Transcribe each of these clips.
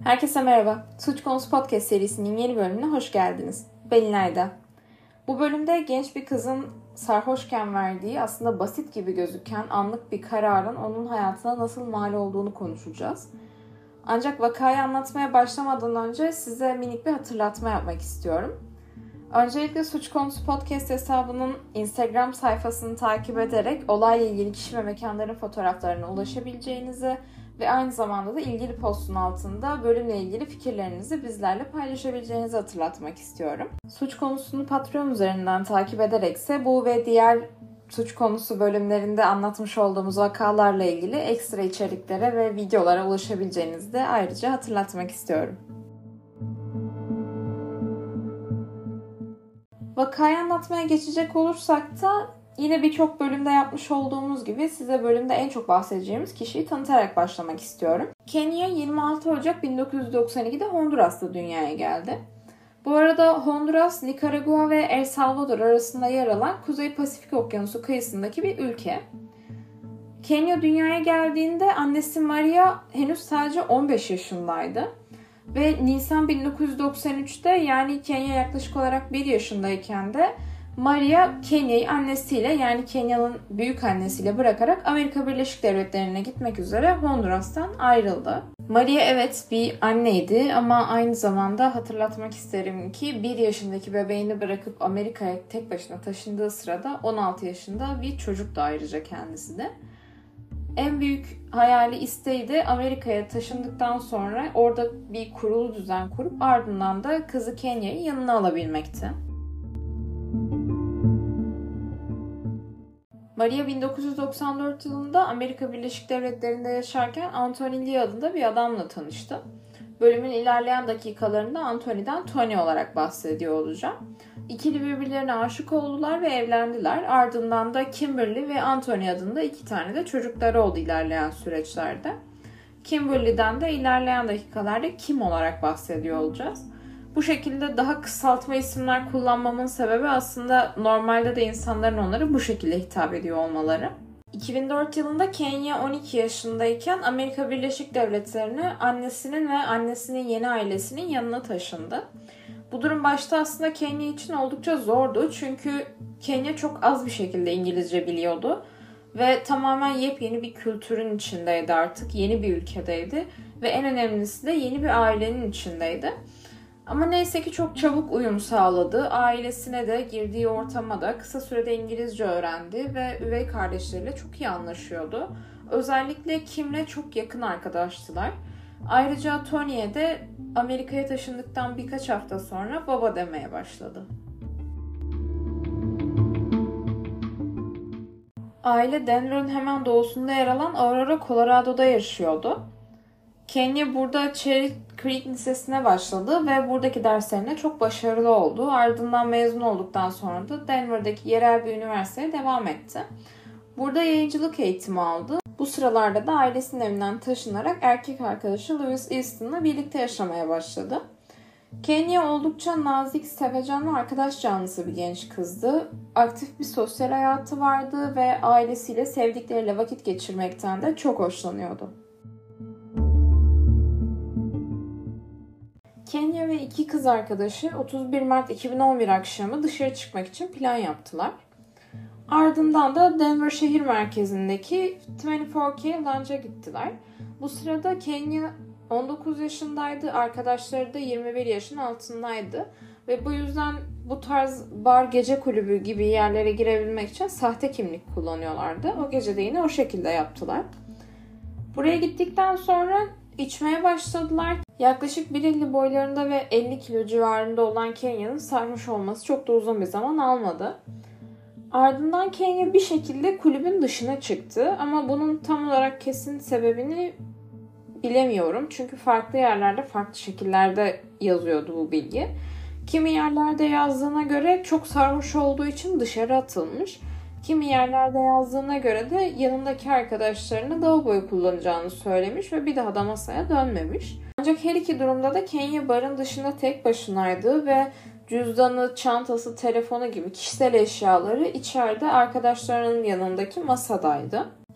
Herkese merhaba. Suç Konusu Podcast serisinin yeni bölümüne hoş geldiniz. Ben İlayda. Bu bölümde genç bir kızın sarhoşken verdiği aslında basit gibi gözüken anlık bir kararın onun hayatına nasıl mal olduğunu konuşacağız. Ancak vakayı anlatmaya başlamadan önce size minik bir hatırlatma yapmak istiyorum. Öncelikle Suç Konusu Podcast hesabının Instagram sayfasını takip ederek olayla ilgili kişi ve mekanların fotoğraflarına ulaşabileceğinizi ve aynı zamanda da ilgili postun altında bölümle ilgili fikirlerinizi bizlerle paylaşabileceğinizi hatırlatmak istiyorum. Suç konusunu Patreon üzerinden takip ederekse bu ve diğer suç konusu bölümlerinde anlatmış olduğumuz vakalarla ilgili ekstra içeriklere ve videolara ulaşabileceğinizi de ayrıca hatırlatmak istiyorum. Vakayı anlatmaya geçecek olursak da yine birçok bölümde yapmış olduğumuz gibi size bölümde en çok bahsedeceğimiz kişiyi tanıtarak başlamak istiyorum. Kenya 26 Ocak 1992'de Honduras'ta dünyaya geldi. Bu arada Honduras, Nikaragua ve El Salvador arasında yer alan Kuzey Pasifik Okyanusu kıyısındaki bir ülke. Kenya dünyaya geldiğinde annesi Maria henüz sadece 15 yaşındaydı. Ve Nisan 1993'te yani Kenya yaklaşık olarak 1 yaşındayken de Maria Kenya'yı annesiyle yani Kenya'nın büyük annesiyle bırakarak Amerika Birleşik Devletleri'ne gitmek üzere Honduras'tan ayrıldı. Maria evet bir anneydi ama aynı zamanda hatırlatmak isterim ki 1 yaşındaki bebeğini bırakıp Amerika'ya tek başına taşındığı sırada 16 yaşında bir çocuk da ayrıca kendisi de. En büyük hayali, isteği de Amerika'ya taşındıktan sonra orada bir kurulu düzen kurup ardından da kızı Kenya'yı yanına alabilmekti. Maria 1994 yılında Amerika Birleşik Devletleri'nde yaşarken Anthony Lee adında bir adamla tanıştı. Bölümün ilerleyen dakikalarında Anthony'den Tony olarak bahsediyor olacağım. İkili birbirlerine aşık oldular ve evlendiler. Ardından da Kimberly ve Anthony adında 2 tane de çocukları oldu ilerleyen süreçlerde. Kimberly'den de ilerleyen dakikalarda Kim olarak bahsediyor olacağız. Bu şekilde daha kısaltma isimler kullanmamın sebebi aslında normalde de insanların onlara bu şekilde hitap ediyor olmaları. 2004 yılında Kenya 12 yaşındayken Amerika Birleşik Devletleri'ne annesinin ve annesinin yeni ailesinin yanına taşındı. Bu durum başta aslında Kenya için oldukça zordu çünkü Kenya çok az bir şekilde İngilizce biliyordu ve tamamen yepyeni bir kültürün içindeydi artık, yeni bir ülkedeydi ve en önemlisi de yeni bir ailenin içindeydi. Ama neyse ki çok çabuk uyum sağladı. Ailesine de, girdiği ortama da kısa sürede İngilizce öğrendi ve üvey kardeşleriyle çok iyi anlaşıyordu. Özellikle Kim'le çok yakın arkadaştılar. Ayrıca Tony'ye de Amerika'ya taşındıktan birkaç hafta sonra baba demeye başladı. Aile Denver'ın hemen doğusunda yer alan Aurora, Colorado'da yaşıyordu. Kenya burada Cherry Creek Lisesi'ne başladı ve buradaki derslerine çok başarılı oldu. Ardından mezun olduktan sonra da Denver'daki yerel bir üniversiteye devam etti. Burada yayıncılık eğitimi aldı. Bu sıralarda da ailesinin evinden taşınarak erkek arkadaşı Louis Easton'la birlikte yaşamaya başladı. Kenya oldukça nazik, sevecen ve arkadaş canlısı bir genç kızdı. Aktif bir sosyal hayatı vardı ve ailesiyle, sevdikleriyle vakit geçirmekten de çok hoşlanıyordu. Kenya ve 2 kız arkadaşı 31 Mart 2011 akşamı dışarı çıkmak için plan yaptılar. Ardından da Denver şehir merkezindeki 24K Lounge'a gittiler. Bu sırada Kenya 19 yaşındaydı, arkadaşları da 21 yaşın altındaydı. Ve bu yüzden bu tarz bar, gece kulübü gibi yerlere girebilmek için sahte kimlik kullanıyorlardı. O gece de yine o şekilde yaptılar. Buraya gittikten sonra içmeye başladılar. Yaklaşık 1.50 boylarında ve 50 kilo civarında olan Kenya'nın sarhoş olması çok da uzun bir zaman almadı. Ardından Kenya bir şekilde kulübün dışına çıktı ama bunun tam olarak kesin sebebini bilemiyorum. Çünkü farklı yerlerde farklı şekillerde yazıyordu bu bilgi. Kimi yerlerde yazdığına göre çok sarhoş olduğu için dışarı atılmış. Kimi yerlerde yazdığına göre de yanındaki arkadaşlarını lavaboyu kullanacağını söylemiş ve bir daha da masaya dönmemiş. Ancak her iki durumda da Kenya barın dışında tek başınaydı ve cüzdanı, çantası, telefonu gibi kişisel eşyaları içeride arkadaşlarının yanındaki masadaydı.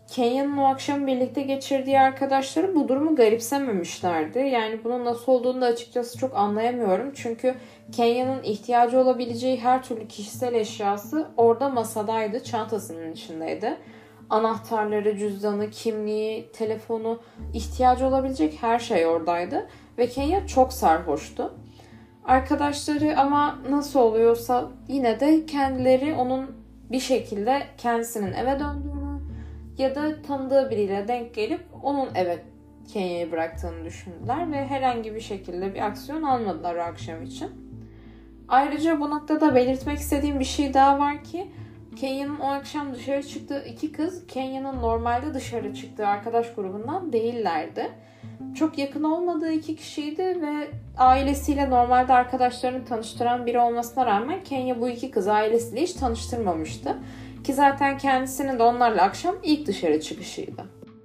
Kenya'nın o akşam birlikte geçirdiği arkadaşları bu durumu garipsememişlerdi. Yani bunun nasıl olduğunu da açıkçası çok anlayamıyorum. Çünkü Kenya'nın ihtiyacı olabileceği her türlü kişisel eşyası orada masadaydı, çantasının içindeydi. Anahtarları, cüzdanı, kimliği, telefonu, ihtiyacı olabilecek her şey oradaydı. Ve Kenya çok sarhoştu. Arkadaşları ama nasıl oluyorsa yine de kendileri onun bir şekilde kendisinin eve döndüğünü ya da tanıdığı biriyle denk gelip onun eve Kenya'yı bıraktığını düşündüler ve herhangi bir şekilde bir aksiyon almadılar o akşam için. Ayrıca bu noktada belirtmek istediğim bir şey daha var ki Kenya'nın o akşam dışarı çıktığı iki kız Kenya'nın normalde dışarı çıktığı arkadaş grubundan değillerdi. Çok yakın olmadığı iki kişiydi ve ailesiyle normalde arkadaşlarını tanıştıran biri olmasına rağmen Kenya bu iki kızı ailesiyle hiç tanıştırmamıştı. Ki zaten kendisinin de onlarla akşam ilk dışarı çıkışıydı.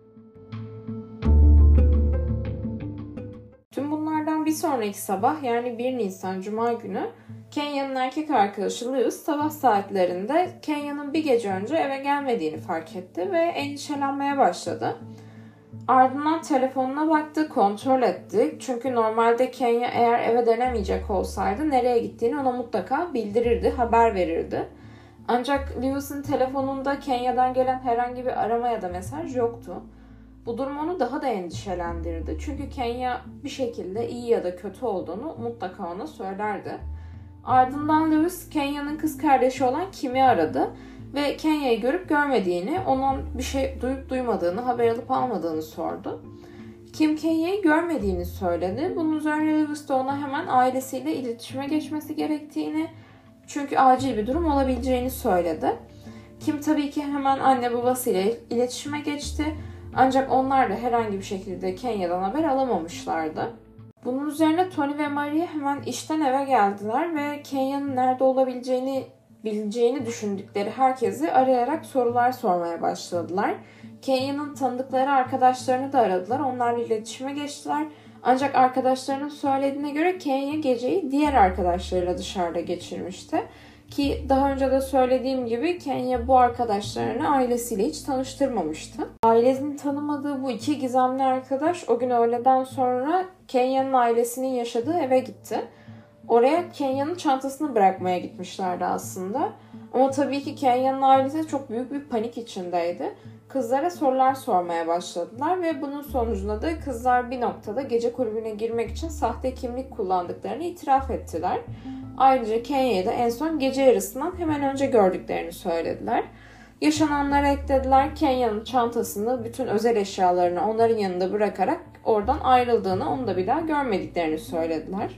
Tüm bunlardan bir sonraki sabah yani 1 Nisan Cuma günü Kenya'nın erkek arkadaşı Lewis sabah saatlerinde Kenya'nın bir gece önce eve gelmediğini fark etti ve endişelenmeye başladı. Ardından telefonuna baktı, kontrol etti. Çünkü normalde Kenya eğer eve dönemeyecek olsaydı nereye gittiğini ona mutlaka bildirirdi, haber verirdi. Ancak Lewis'in telefonunda Kenya'dan gelen herhangi bir arama ya da mesaj yoktu. Bu durum onu daha da endişelendirdi. Çünkü Kenya bir şekilde iyi ya da kötü olduğunu mutlaka ona söylerdi. Ardından Lewis, Kenya'nın kız kardeşi olan Kim'i aradı ve Kenya'yı görüp görmediğini, onun bir şey duyup duymadığını, haber alıp almadığını sordu. Kim Kenya'yı görmediğini söyledi. Bunun üzerine Lewis de ona hemen ailesiyle iletişime geçmesi gerektiğini, çünkü acil bir durum olabileceğini söyledi. Kim tabii ki hemen anne babasıyla iletişime geçti. Ancak onlar da herhangi bir şekilde Kenya'dan haber alamamışlardı. Bunun üzerine Tony ve Maria hemen işten eve geldiler ve Kenya'nın nerede olabileceğini bileceğini düşündükleri herkesi arayarak sorular sormaya başladılar. Kenya'nın tanıdıkları arkadaşlarını da aradılar. Onlarla iletişime geçtiler. Ancak arkadaşlarının söylediğine göre Kenya geceyi diğer arkadaşlarıyla dışarıda geçirmişti. Ki daha önce de söylediğim gibi Kenya bu arkadaşlarını ailesiyle hiç tanıştırmamıştı. Ailesinin tanımadığı bu iki gizemli arkadaş o gün öğleden sonra Kenya'nın ailesinin yaşadığı eve gitti. Oraya Kenya'nın çantasını bırakmaya gitmişlerdi aslında. Ama tabii ki Kenya'nın ailesi çok büyük bir panik içindeydi. Kızlara sorular sormaya başladılar ve bunun sonucunda da kızlar bir noktada gece kulübüne girmek için sahte kimlik kullandıklarını itiraf ettiler. Ayrıca Kenya'yı da en son gece yarısından hemen önce gördüklerini söylediler. Yaşananlara eklediler, Kenya'nın çantasını, bütün özel eşyalarını onların yanında bırakarak oradan ayrıldığını, onu da bir daha görmediklerini söylediler.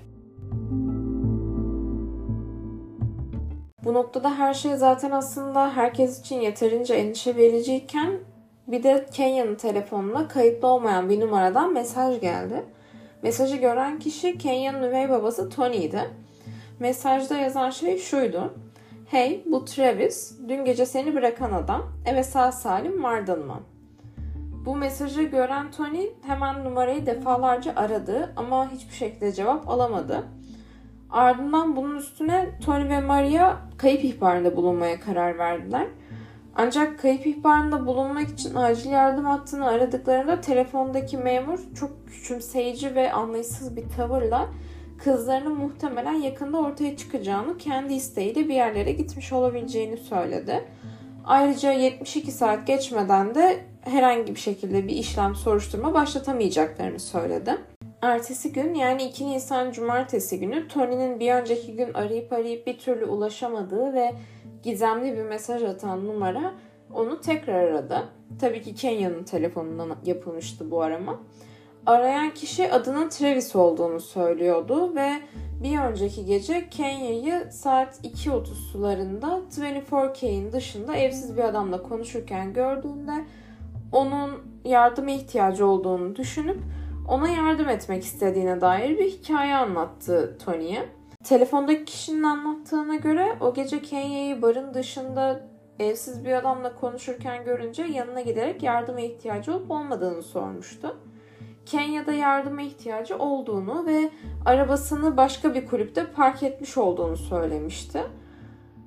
Bu noktada her şey zaten aslında herkes için yeterince endişe vericiyken bir de Kenya'nın telefonuna kayıtlı olmayan bir numaradan mesaj geldi. Mesajı gören kişi Kenya'nın üvey babası Tony'ydi. Mesajda yazan şey şuydu: "Hey, bu Travis, dün gece seni bırakan adam, eve sağ salim vardın mı?" Bu mesajı gören Tony hemen numarayı defalarca aradı ama hiçbir şekilde cevap alamadı. Ardından bunun üstüne Tony ve Maria kayıp ihbarında bulunmaya karar verdiler. Ancak kayıp ihbarında bulunmak için acil yardım hattını aradıklarında telefondaki memur çok küçümseyici ve anlayışsız bir tavırla kızlarının muhtemelen yakında ortaya çıkacağını, kendi isteğiyle bir yerlere gitmiş olabileceğini söyledi. Ayrıca 72 saat geçmeden de herhangi bir şekilde bir işlem, soruşturma başlatamayacaklarını söyledi. Ertesi gün yani 2 Nisan Cumartesi günü Tony'nin bir önceki gün arayıp bir türlü ulaşamadığı ve gizemli bir mesaj atan numara onu tekrar aradı. Tabii ki Kenya'nın telefonundan yapılmıştı bu arama. Arayan kişi adının Travis olduğunu söylüyordu ve bir önceki gece Kenya'yı saat 2:30 sularında 24K'in dışında evsiz bir adamla konuşurken gördüğünde onun yardıma ihtiyacı olduğunu düşünüp ona yardım etmek istediğine dair bir hikaye anlattı Tony'ye. Telefondaki kişinin anlattığına göre o gece Kenya'yı barın dışında evsiz bir adamla konuşurken görünce yanına giderek yardıma ihtiyacı olup olmadığını sormuştu. Kenya'da yardıma ihtiyacı olduğunu ve arabasını başka bir kulüpte park etmiş olduğunu söylemişti.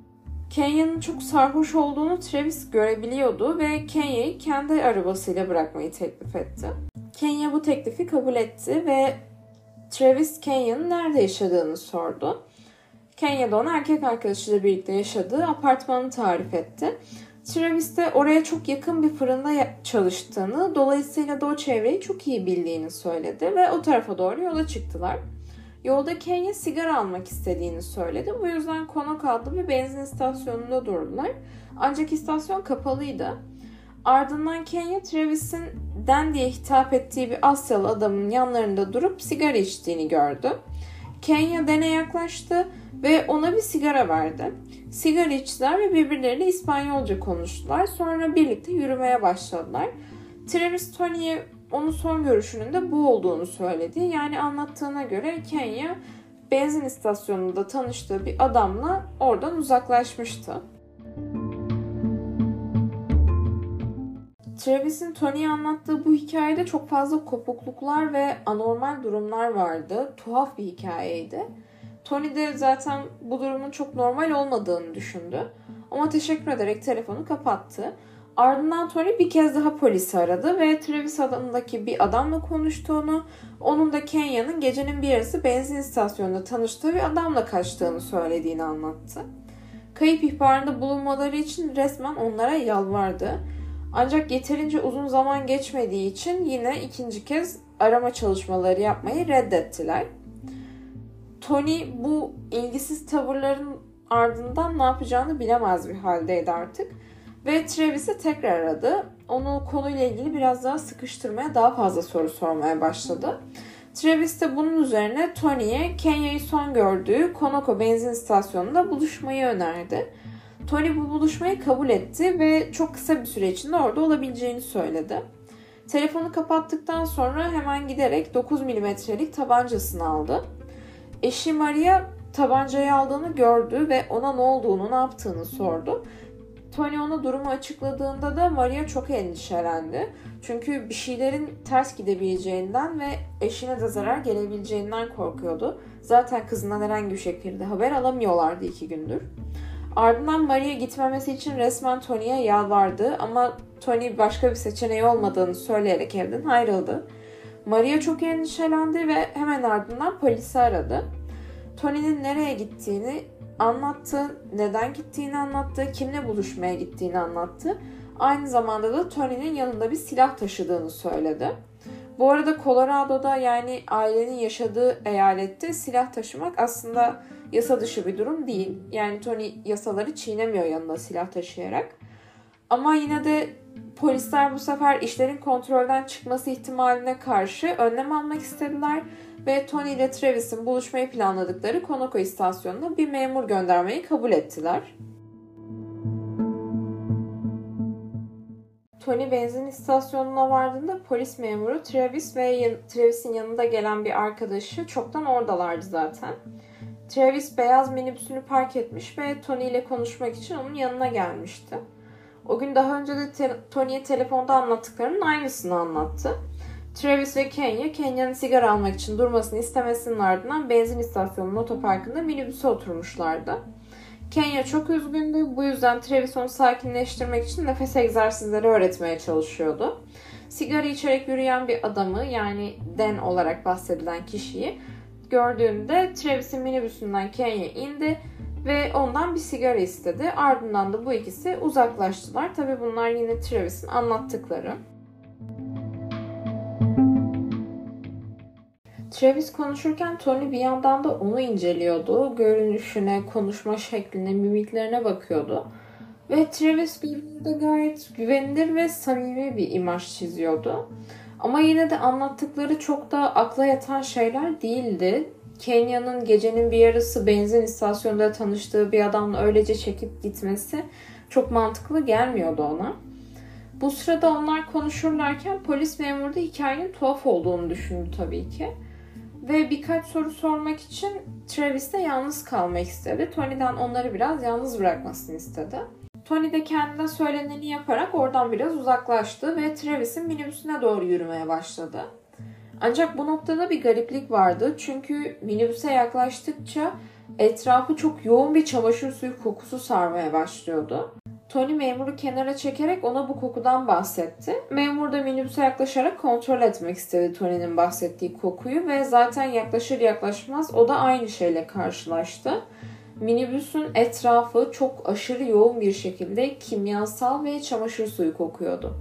Kenya'nın çok sarhoş olduğunu Travis görebiliyordu ve Kenya'yı kendi arabasıyla bırakmayı teklif etti. Kenya bu teklifi kabul etti ve Travis Kenya'nın nerede yaşadığını sordu. Kenya da ona erkek arkadaşıyla birlikte yaşadığı apartmanı tarif etti. Travis de oraya çok yakın bir fırında çalıştığını, dolayısıyla da o çevreyi çok iyi bildiğini söyledi ve o tarafa doğru yola çıktılar. Yolda Kenya sigara almak istediğini söyledi. Bu yüzden Konok adlı bir benzin istasyonunda durdular. Ancak istasyon kapalıydı. Ardından Kenya, Travis'in Dan diye hitap ettiği bir Asyalı adamın yanlarında durup sigara içtiğini gördü. Kenya Dan'e yaklaştı ve ona bir sigara verdi. Sigara içtiler ve birbirleriyle İspanyolca konuştular. Sonra birlikte yürümeye başladılar. Travis Tony'ye onun son görüşünün de bu olduğunu söyledi. Yani anlattığına göre Kenya benzin istasyonunda tanıştığı bir adamla oradan uzaklaşmıştı. Travis'in Tony'ye anlattığı bu hikayede çok fazla kopukluklar ve anormal durumlar vardı. Tuhaf bir hikayeydi. Tony de zaten bu durumun çok normal olmadığını düşündü. Ama teşekkür ederek telefonu kapattı. Ardından Tony bir kez daha polisi aradı ve Travis adındaki bir adamla konuştuğunu, onun da Kenya'nın gecenin bir yarısı benzin istasyonunda tanıştığı bir adamla kaçtığını söylediğini anlattı. Kayıp ihbarında bulunmaları için resmen onlara yalvardı. Ancak yeterince uzun zaman geçmediği için yine ikinci kez arama çalışmaları yapmayı reddettiler. Tony bu ilgisiz tavırların ardından ne yapacağını bilemez bir haldeydi artık. Ve Travis'i tekrar aradı. Onu konuyla ilgili biraz daha sıkıştırmaya, daha fazla soru sormaya başladı. Travis de bunun üzerine Tony'ye Kenya'yı son gördüğü Konoko benzin istasyonunda buluşmayı önerdi. Tony bu buluşmayı kabul etti ve çok kısa bir süre içinde orada olabileceğini söyledi. Telefonu kapattıktan sonra hemen giderek 9 milimetrelik tabancasını aldı. Eşi Maria tabancayı aldığını gördü ve ona ne olduğunu, ne yaptığını sordu. Tony ona durumu açıkladığında da Maria çok endişelendi. Çünkü bir şeylerin ters gidebileceğinden ve eşine de zarar gelebileceğinden korkuyordu. Zaten kızından herhangi bir şekilde haber alamıyorlardı 2 gündür. Ardından Maria gitmemesi için resmen Tony'ye yalvardı ama Tony başka bir seçeneği olmadığını söyleyerek evden ayrıldı. Maria çok endişelendi ve hemen ardından polisi aradı. Tony'nin nereye gittiğini anlattı, neden gittiğini anlattı, kimle buluşmaya gittiğini anlattı. Aynı zamanda da Tony'nin yanında bir silah taşıdığını söyledi. Bu arada Colorado'da, yani ailenin yaşadığı eyalette silah taşımak aslında yasa dışı bir durum değil. Yani Tony yasaları çiğnemiyor yanında silah taşıyarak. Ama yine de polisler bu sefer işlerin kontrolden çıkması ihtimaline karşı önlem almak istediler ve Tony ile Travis'in buluşmayı planladıkları Konoko istasyonuna bir memur göndermeyi kabul ettiler. Tony benzin istasyonuna vardığında polis memuru Travis ve Travis'in yanında gelen bir arkadaşı çoktan oradalardı zaten. Travis beyaz minibüsünü park etmiş ve Tony ile konuşmak için onun yanına gelmişti. O gün daha önce de Tony'ye telefonda anlattıklarının aynısını anlattı. Travis ve Kenya'nın sigara almak için durmasını istemesinin ardından benzin istasyonunun otoparkında minibüse oturmuşlardı. Kenya çok üzgündü. Bu yüzden Travis onu sakinleştirmek için nefes egzersizleri öğretmeye çalışıyordu. Sigara içerek yürüyen bir adamı, yani Dan olarak bahsedilen kişiyi gördüğünde Travis'in minibüsünden Kenya indi ve ondan bir sigara istedi. Ardından da bu ikisi uzaklaştılar. Tabii bunlar yine Travis'in anlattıkları. Travis konuşurken Tony bir yandan da onu inceliyordu. Görünüşüne, konuşma şekline, mimiklerine bakıyordu. Ve Travis görünürde gayet güvenilir ve samimi bir imaj çiziyordu. Ama yine de anlattıkları çok da akla yatan şeyler değildi. Kenya'nın gecenin bir yarısı benzin istasyonunda tanıştığı bir adamla öylece çekip gitmesi çok mantıklı gelmiyordu ona. Bu sırada onlar konuşurlarken polis memuru da hikayenin tuhaf olduğunu düşündü tabii ki. Ve birkaç soru sormak için Travis de yalnız kalmak istedi. Tony'den onları biraz yalnız bırakmasını istedi. Tony de kendine söyleneni yaparak oradan biraz uzaklaştı ve Travis'in minibüsüne doğru yürümeye başladı. Ancak bu noktada bir gariplik vardı. Çünkü minibüse yaklaştıkça Etrafı çok yoğun bir çamaşır suyu kokusu sarmaya başlıyordu. Tony memuru kenara çekerek ona bu kokudan bahsetti. Memur da minibüse yaklaşarak kontrol etmek istedi Tony'nin bahsettiği kokuyu ve zaten yaklaşır yaklaşmaz o da aynı şeyle karşılaştı. Minibüsün etrafı çok aşırı yoğun bir şekilde kimyasal ve çamaşır suyu kokuyordu.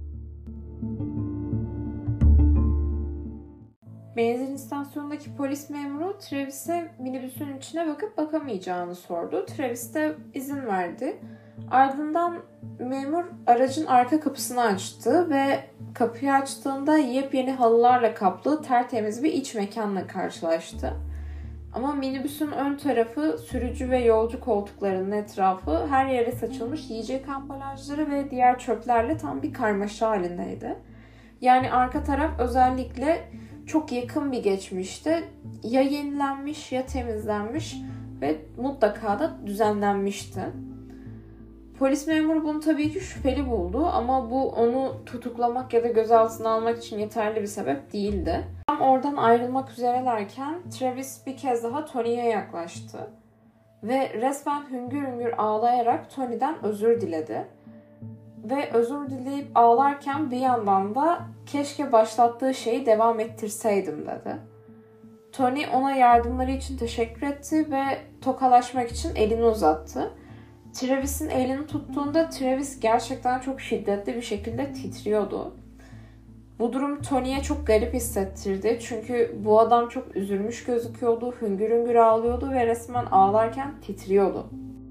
Benzin istasyonundaki polis memuru Travis'e minibüsün içine bakıp bakamayacağını sordu. Travis de izin verdi. Ardından memur aracın arka kapısını açtı ve kapıyı açtığında yepyeni halılarla kaplı tertemiz bir iç mekanla karşılaştı. Ama minibüsün ön tarafı, sürücü ve yolcu koltuklarının etrafı her yere saçılmış yiyecek ambalajları ve diğer çöplerle tam bir karmaşa halindeydi. Yani arka taraf özellikle çok yakın bir geçmişte ya yenilenmiş ya temizlenmiş ve mutlaka da düzenlenmişti. Polis memuru bunu tabii ki şüpheli buldu ama bu onu tutuklamak ya da gözaltına almak için yeterli bir sebep değildi. Tam oradan ayrılmak üzerelerken Travis bir kez daha Tony'ye yaklaştı ve resmen hüngür hüngür ağlayarak Tony'den özür diledi. Ve özür dileyip ağlarken bir yandan da keşke başlattığı şeyi devam ettirseydim dedi. Tony ona yardımları için teşekkür etti ve tokalaşmak için elini uzattı. Travis'in elini tuttuğunda Travis gerçekten çok şiddetli bir şekilde titriyordu. Bu durum Tony'ye çok garip hissettirdi. Çünkü bu adam çok üzülmüş gözüküyordu, hüngür hüngür ağlıyordu ve resmen ağlarken titriyordu.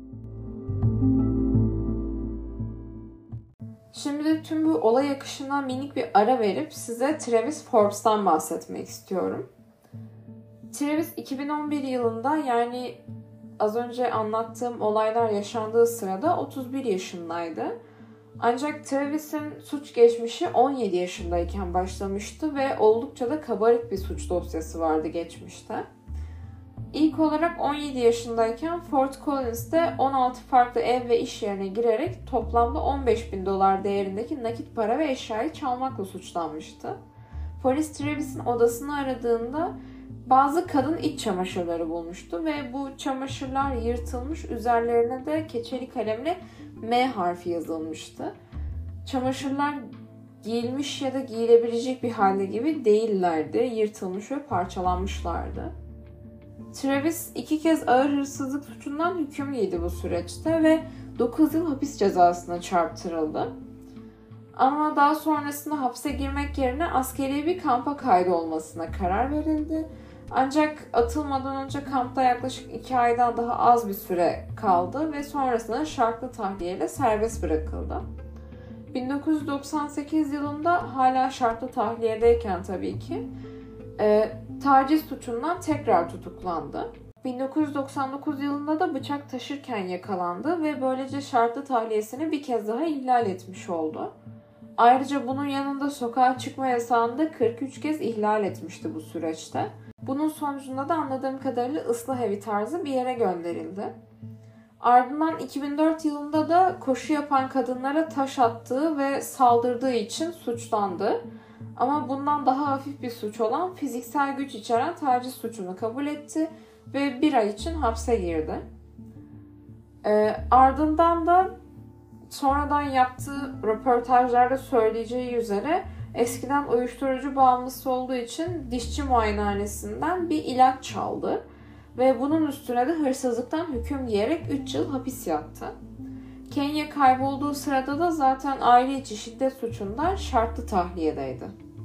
Şimdi de tüm bu olay akışına minik bir ara verip size Travis Forbes'tan bahsetmek istiyorum. Travis 2011 yılında yani az önce anlattığım olaylar yaşandığı sırada 31 yaşındaydı. Ancak Travis'in suç geçmişi 17 yaşındayken başlamıştı ve oldukça da kabarık bir suç dosyası vardı geçmişte. İlk olarak 17 yaşındayken Fort Collins'te 16 farklı ev ve iş yerine girerek toplamda $15.000 değerindeki nakit para ve eşyayı çalmakla suçlanmıştı. Polis Travis'in odasını aradığında bazı kadın iç çamaşırları bulmuştu ve bu çamaşırlar yırtılmış, üzerlerine de keçeli kalemle M harfi yazılmıştı. Çamaşırlar giyilmiş ya da giyilebilecek bir halde gibi değillerdi, yırtılmış ve parçalanmışlardı. Travis 2 kez ağır hırsızlık suçundan hüküm giydi bu süreçte ve 9 yıl hapis cezasına çarptırıldı. Ama daha sonrasında hapse girmek yerine askeri bir kampa kaydolmasına karar verildi. Ancak atılmadan önce kampta yaklaşık 2 aydan daha az bir süre kaldı ve sonrasında şartlı tahliyeyle serbest bırakıldı. 1998 yılında hala şartlı tahliyedeyken tabii ki taciz suçundan tekrar tutuklandı. 1999 yılında da bıçak taşırken yakalandı ve böylece şartlı tahliyesini bir kez daha ihlal etmiş oldu. Ayrıca bunun yanında sokağa çıkma yasağını da 43 kez ihlal etmişti bu süreçte. Bunun sonucunda da anladığım kadarıyla ıslah evi tarzı bir yere gönderildi. Ardından 2004 yılında da koşu yapan kadınlara taş attığı ve saldırdığı için suçlandı. Ama bundan daha hafif bir suç olan fiziksel güç içeren taciz suçunu kabul etti ve 1 ay için hapse girdi. Ardından da sonradan yaptığı röportajlarda söyleyeceği üzere eskiden uyuşturucu bağımlısı olduğu için dişçi muayenehanesinden bir ilaç çaldı ve bunun üstüne de hırsızlıktan hüküm giyerek 3 yıl hapis yattı. Kenya kaybolduğu sırada da zaten aile içi şiddet suçundan şartlı tahliyedeydi.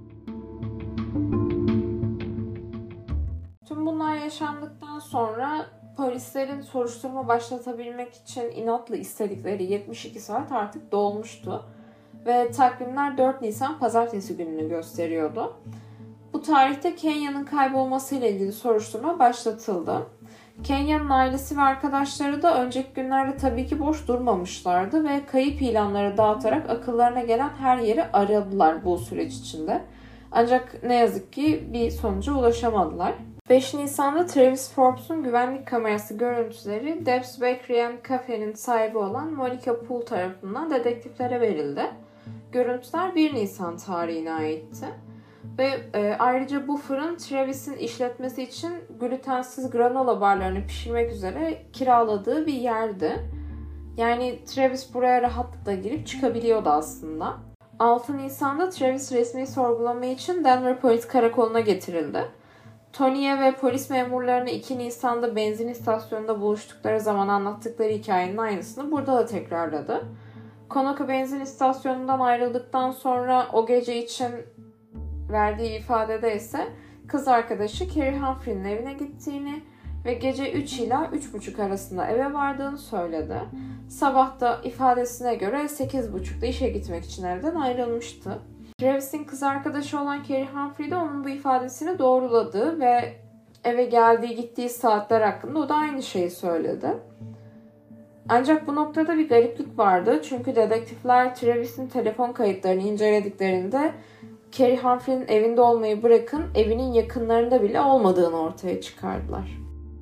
Tüm bunlar yaşandıktan sonra polislerin soruşturma başlatabilmek için inatla istedikleri 72 saat artık dolmuştu. Ve takvimler 4 Nisan pazartesi gününü gösteriyordu. Bu tarihte Kenya'nın kaybolmasıyla ilgili soruşturma başlatıldı. Kenya'nın ailesi ve arkadaşları da önceki günlerde tabii ki boş durmamışlardı ve kayıp ilanları dağıtarak akıllarına gelen her yeri aradılar bu süreç içinde. Ancak ne yazık ki bir sonuca ulaşamadılar. 5 Nisan'da Travis Forbes'un güvenlik kamerası görüntüleri Deb's Bakery and Cafe'nin sahibi olan Monica Poole tarafından dedektiflere verildi. Görüntüler 1 Nisan tarihine aitti. Ve ayrıca bu fırın Travis'in işletmesi için glutensiz granola barlarını pişirmek üzere kiraladığı bir yerdi. Yani Travis buraya rahatlıkla girip çıkabiliyordu aslında. 6 Nisan'da Travis resmi sorgulama için Denver Polis Karakolu'na getirildi. Tony'ye ve polis memurlarına 2 Nisan'da benzin istasyonunda buluştukları zaman anlattıkları hikayenin aynısını burada da tekrarladı. Conoco benzin istasyonundan ayrıldıktan sonra o gece için verdiği ifadede ise kız arkadaşı Kerry Humphrey'nin evine gittiğini ve gece 3 ila 3.30 arasında eve vardığını söyledi. Sabah da ifadesine göre 8.30'da işe gitmek için evden ayrılmıştı. Travis'in kız arkadaşı olan Kerry Humphrey de onun bu ifadesini doğruladı ve eve geldiği gittiği saatler hakkında o da aynı şeyi söyledi. Ancak bu noktada bir gariplik vardı çünkü dedektifler Travis'in telefon kayıtlarını incelediklerinde Kerry Humphrey'nin evinde olmayı bırakın evinin yakınlarında bile olmadığını ortaya çıkardılar.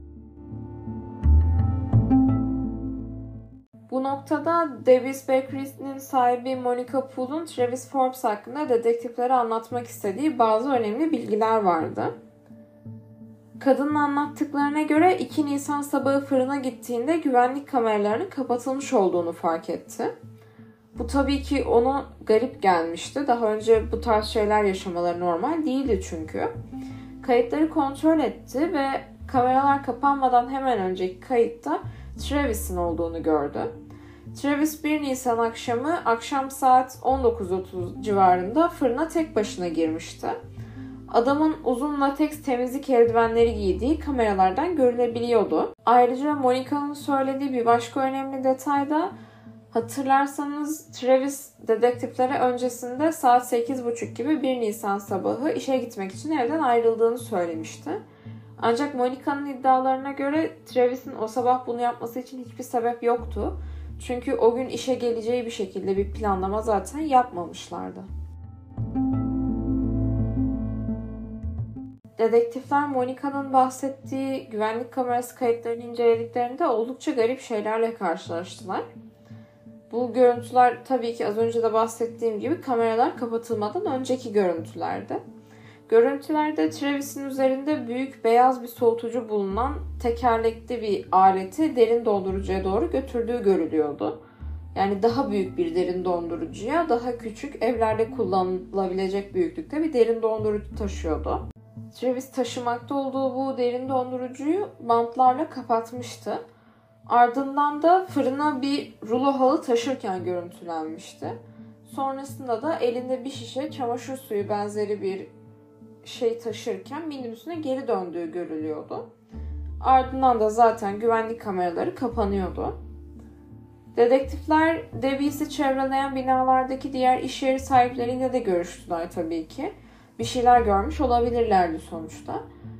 Bu noktada Davis Bakery'nin sahibi Monica Poole'un Travis Forbes hakkında dedektiflere anlatmak istediği bazı önemli bilgiler vardı. Kadının anlattıklarına göre 2 Nisan sabahı fırına gittiğinde güvenlik kameralarının kapatılmış olduğunu fark etti. Bu tabii ki ona garip gelmişti. Daha önce bu tarz şeyler yaşamaları normal değildi çünkü. Kayıtları kontrol etti ve kameralar kapanmadan hemen önceki kayıtta Travis'in olduğunu gördü. Travis 1 Nisan akşam saat 19.30 civarında fırına tek başına girmişti. Adamın uzun lateks temizlik eldivenleri giydiği kameralardan görülebiliyordu. Ayrıca Monica'nın söylediği bir başka önemli detay da hatırlarsanız Travis dedektiflere öncesinde saat 8.30 gibi 1 Nisan sabahı işe gitmek için evden ayrıldığını söylemişti. Ancak Monica'nın iddialarına göre Travis'in o sabah bunu yapması için hiçbir sebep yoktu. Çünkü o gün işe geleceği bir şekilde bir planlama zaten yapmamışlardı. Dedektifler Monica'nın bahsettiği güvenlik kamerası kayıtlarını incelediklerinde oldukça garip şeylerle karşılaştılar. Bu görüntüler tabii ki az önce de bahsettiğim gibi kameralar kapatılmadan önceki görüntülerdi. Görüntülerde Travis'in üzerinde büyük beyaz bir soğutucu bulunan tekerlekli bir aleti derin dondurucuya doğru götürdüğü görülüyordu. Yani daha büyük bir derin dondurucuya daha küçük evlerde kullanılabilecek büyüklükte bir derin dondurucu taşıyordu. Travis taşımakta olduğu bu derin dondurucuyu bantlarla kapatmıştı. Ardından da fırına bir rulo halı taşırken görüntülenmişti. Sonrasında da elinde bir şişe çamaşır suyu benzeri bir şey taşırken minibüsüne geri döndüğü görülüyordu. Ardından da zaten güvenlik kameraları kapanıyordu. Dedektifler Davies'i çevreleyen binalardaki diğer iş yeri sahipleriyle de görüştüler tabii ki. Bir şeyler görmüş olabilirlerdi sonuçta.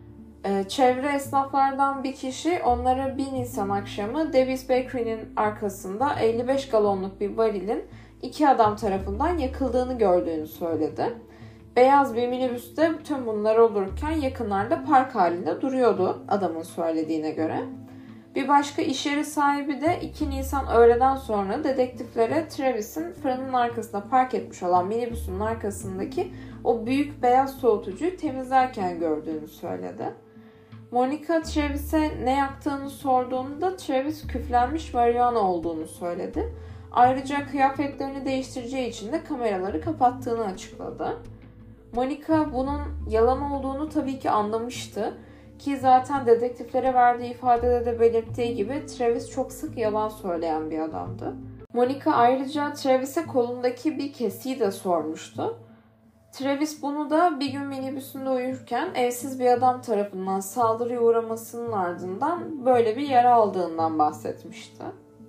Çevre esnaflardan bir kişi onlara 1 Nisan akşamı Davis Bakery'nin arkasında 55 galonluk bir varilin 2 adam tarafından yakıldığını gördüğünü söyledi. Beyaz bir minibüste tüm bunlar olurken yakınlarda park halinde duruyordu adamın söylediğine göre. Bir başka iş yeri sahibi de 2 Nisan öğleden sonra dedektiflere Travis'in fırının arkasında park etmiş olan minibüsün arkasındaki o büyük beyaz soğutucuyu temizlerken gördüğünü söyledi. Monica Travis'e ne yaktığını sorduğunda Travis küflenmiş marihuana olduğunu söyledi. Ayrıca kıyafetlerini değiştireceği için de kameraları kapattığını açıkladı. Monica bunun yalan olduğunu tabii ki anlamıştı. Ki zaten dedektiflere verdiği ifadede de belirttiği gibi Travis çok sık yalan söyleyen bir adamdı. Monica ayrıca Travis'e kolundaki bir kesiği de sormuştu. Travis bunu da bir gün minibüsünde uyurken evsiz bir adam tarafından saldırıya uğramasının ardından böyle bir yara aldığından bahsetmişti.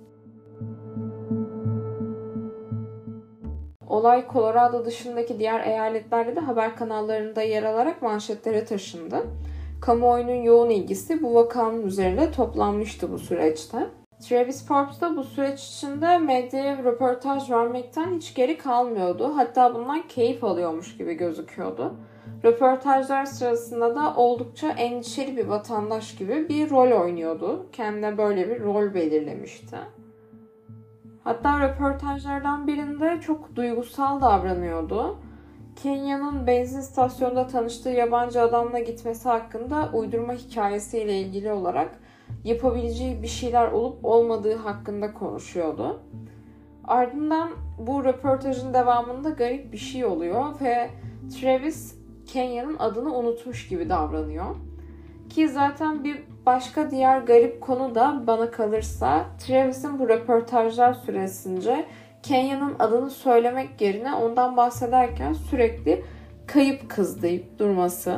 Olay Colorado dışındaki diğer eyaletlerde de haber kanallarında yer alarak manşetlere taşındı. Kamuoyunun yoğun ilgisi bu vakanın üzerine toplanmıştı bu süreçte. Travis Forbes da bu süreç içinde medyaya röportaj vermekten hiç geri kalmıyordu. Hatta bundan keyif alıyormuş gibi gözüküyordu. Röportajlar sırasında da oldukça endişeli bir vatandaş gibi bir rol oynuyordu. Kendine böyle bir rol belirlemişti. Hatta röportajlardan birinde çok duygusal davranıyordu. Kenya'nın benzin istasyonunda tanıştığı yabancı adamla gitmesi hakkında uydurma hikayesiyle ilgili olarak yapabileceği bir şeyler olup olmadığı hakkında konuşuyordu. Ardından bu röportajın devamında garip bir şey oluyor ve Travis Kenya'nın adını unutmuş gibi davranıyor. Ki zaten bir başka diğer garip konu da bana kalırsa Travis'in bu röportajlar süresince Kenya'nın adını söylemek yerine ondan bahsederken sürekli kayıp kız deyip durması.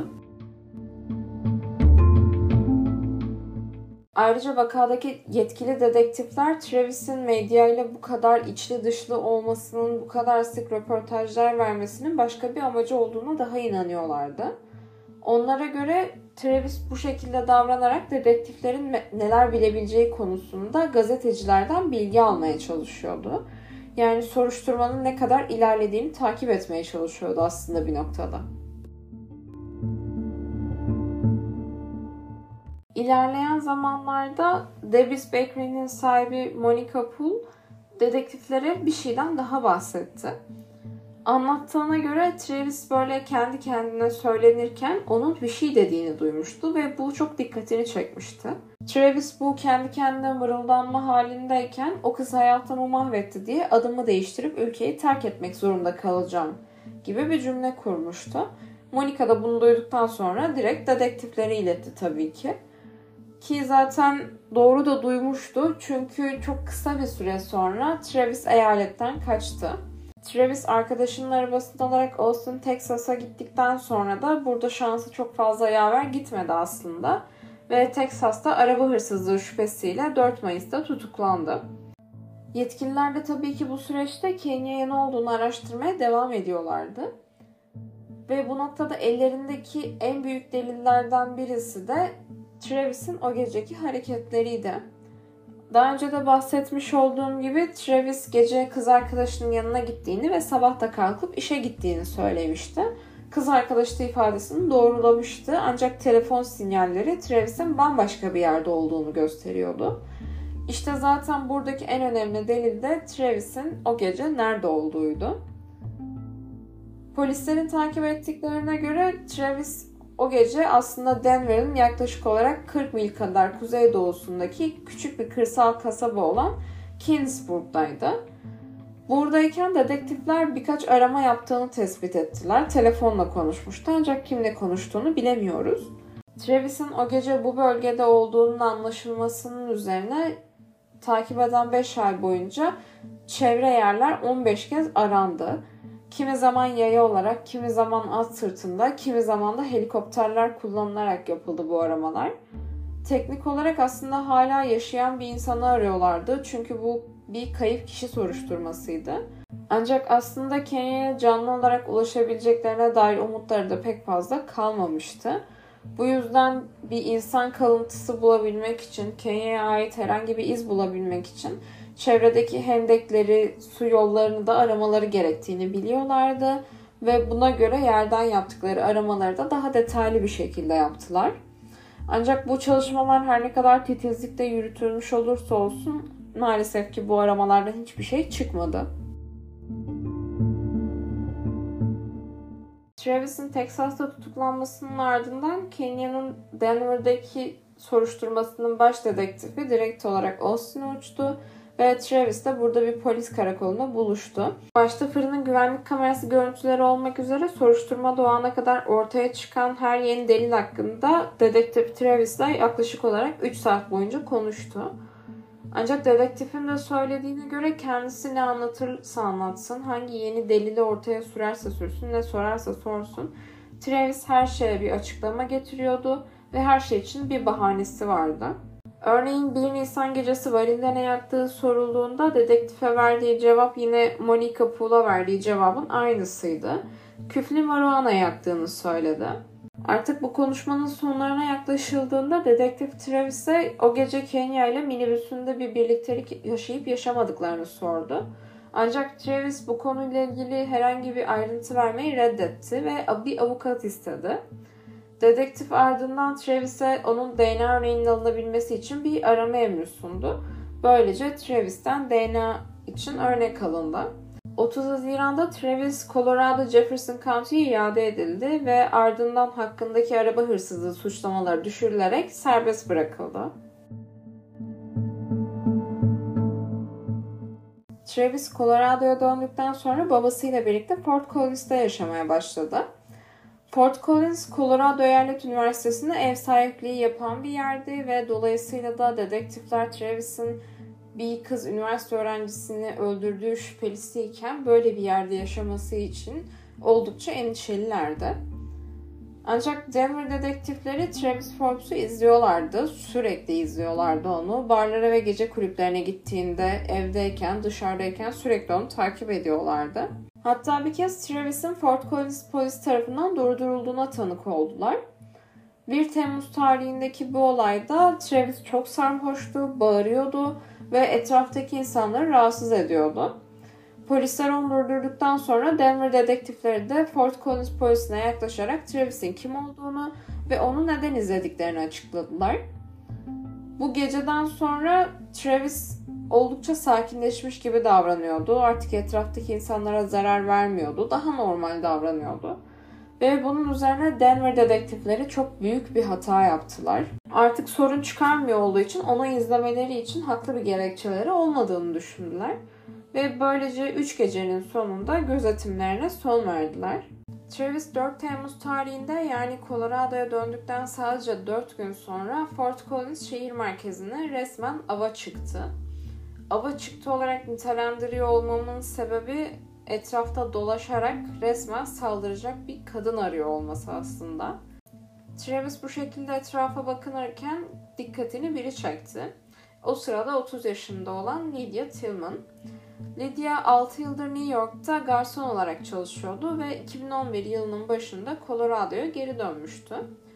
Ayrıca vakadaki yetkili dedektifler Travis'in medyayla bu kadar içli dışlı olmasının, bu kadar sık röportajlar vermesinin başka bir amacı olduğuna daha inanıyorlardı. Onlara göre Travis bu şekilde davranarak dedektiflerin neler bilebileceği konusunda gazetecilerden bilgi almaya çalışıyordu. Yani soruşturmanın ne kadar ilerlediğini takip etmeye çalışıyordu aslında bir noktada. İlerleyen zamanlarda Debris Bakery'nin sahibi Monica Poole dedektiflere bir şeyden daha bahsetti. Anlattığına göre Travis böyle kendi kendine söylenirken onun bir şey dediğini duymuştu ve bu çok dikkatini çekmişti. Travis bu kendi kendine mırıldanma halindeyken o kız hayatımı mahvetti diye adımı değiştirip ülkeyi terk etmek zorunda kalacağım gibi bir cümle kurmuştu. Monica da bunu duyduktan sonra direkt dedektiflere iletti tabii ki. Ki zaten doğru da duymuştu çünkü çok kısa bir süre sonra Travis eyaletten kaçtı. Travis arkadaşının arabasını alarak Austin, Texas'a gittikten sonra da burada şansı çok fazla yaver gitmedi aslında. Ve Texas'ta araba hırsızlığı şüphesiyle 4 Mayıs'ta tutuklandı. Yetkililer de tabii ki bu süreçte Kenya'ya ne olduğunu araştırmaya devam ediyorlardı. Ve bu noktada ellerindeki en büyük delillerden birisi de Travis'in o geceki hareketleriydi. Daha önce de bahsetmiş olduğum gibi Travis gece kız arkadaşının yanına gittiğini ve sabah da kalkıp işe gittiğini söylemişti. Kız arkadaşı da ifadesini doğrulamıştı ancak telefon sinyalleri Travis'in bambaşka bir yerde olduğunu gösteriyordu. İşte zaten buradaki en önemli delil de Travis'in o gece nerede olduğuydu. Polislerin takip ettiklerine göre Travis o gece aslında Denver'ın yaklaşık olarak 40 mil kadar kuzeydoğusundaki küçük bir kırsal kasaba olan Keansburg'daydı. Buradayken dedektifler birkaç arama yaptığını tespit ettiler. Telefonla konuşmuştu ancak kimle konuştuğunu bilemiyoruz. Travis'in o gece bu bölgede olduğunun anlaşılmasının üzerine takip eden 5 ay boyunca çevre yerler 15 kez arandı. Kimi zaman yaya olarak, kimi zaman at sırtında, kimi zaman da helikopterler kullanılarak yapıldı bu aramalar. Teknik olarak aslında hala yaşayan bir insanı arıyorlardı. Çünkü bu bir kayıp kişi soruşturmasıydı. Ancak aslında Kenya'ya canlı olarak ulaşabileceklerine dair umutları da pek fazla kalmamıştı. Bu yüzden bir insan kalıntısı bulabilmek için, Kenya'ya ait herhangi bir iz bulabilmek için çevredeki hendekleri, su yollarını da aramaları gerektiğini biliyorlardı. Ve buna göre yerden yaptıkları aramaları da daha detaylı bir şekilde yaptılar. Ancak bu çalışmalar her ne kadar titizlikle yürütülmüş olursa olsun maalesef ki bu aramalardan hiçbir şey çıkmadı. Travis'in Texas'ta tutuklanmasının ardından Kenya'nın Denver'daki soruşturmasının baş dedektifi direkt olarak Austin'e uçtu ve Travis de burada bir polis karakolunda buluştu. Başta fırının güvenlik kamerası görüntüleri olmak üzere soruşturma doğana kadar ortaya çıkan her yeni delil hakkında dedektif Travis'le yaklaşık olarak 3 saat boyunca konuştu. Ancak dedektifin de söylediğine göre kendisi ne anlatırsa anlatsın, hangi yeni delili ortaya sürerse sürsün, ne sorarsa sorsun, Travis her şeye bir açıklama getiriyordu ve her şey için bir bahanesi vardı. Örneğin 1 Nisan gecesi varilde ne yaktığı sorulduğunda dedektife verdiği cevap yine Monica Poole'a verdiği cevabın aynısıydı. Küflü marijuana yaktığını söyledi. Artık bu konuşmanın sonlarına yaklaşıldığında dedektif Travis'e o gece Kenya ile minibüsünde bir birliktelik yaşayıp yaşamadıklarını sordu. Ancak Travis bu konuyla ilgili herhangi bir ayrıntı vermeyi reddetti ve bir avukat istedi. Dedektif ardından Travis'e onun DNA örneğinin alınabilmesi için bir arama emri sundu. Böylece Travis'ten DNA için örnek alındı. 30 Haziran'da Travis, Colorado Jefferson County'ye iade edildi ve ardından hakkındaki araba hırsızlığı suçlamaları düşürülerek serbest bırakıldı. Travis, Colorado'ya döndükten sonra babasıyla birlikte Fort Collins'te yaşamaya başladı. Fort Collins, Colorado Eyalet Üniversitesi'nde ev sahipliği yapan bir yerdi ve dolayısıyla da dedektifler Travis'in bir kız üniversite öğrencisini öldürdüğü şüphelisiyken böyle bir yerde yaşaması için oldukça endişelilerdi. Ancak Denver dedektifleri Travis Forbes'u izliyorlardı. Sürekli izliyorlardı onu. Barlara ve gece kulüplerine gittiğinde, evdeyken, dışarıdayken sürekli onu takip ediyorlardı. Hatta bir kez Travis'in Fort Collins polis tarafından durdurulduğuna tanık oldular. 1 Temmuz tarihindeki bu olayda Travis çok sarhoştu, bağırıyordu ve etraftaki insanları rahatsız ediyordu. Polisler onu durdurduktan sonra Denver dedektifleri de Fort Collins polisine yaklaşarak Travis'in kim olduğunu ve onu neden izlediklerini açıkladılar. Bu geceden sonra Travis oldukça sakinleşmiş gibi davranıyordu. Artık etraftaki insanlara zarar vermiyordu. Daha normal davranıyordu. Ve bunun üzerine Denver dedektifleri çok büyük bir hata yaptılar. Artık sorun çıkarmıyor olduğu için onu izlemeleri için haklı bir gerekçeleri olmadığını düşündüler. Ve böylece 3 gecenin sonunda gözetimlerine son verdiler. Travis 4 Temmuz tarihinde yani Colorado'ya döndükten sadece 4 gün sonra Fort Collins şehir merkezine resmen ava çıktı. Ava çıktı olarak nitelendiriyor olmamın sebebi etrafta dolaşarak resmen saldıracak bir kadın arıyor olması aslında. Travis bu şekilde etrafa bakınırken dikkatini biri çekti. O sırada 30 yaşında olan Lydia Tillman. Lydia 6 yıldır New York'ta garson olarak çalışıyordu ve 2011 yılının başında Colorado'ya geri dönmüştü.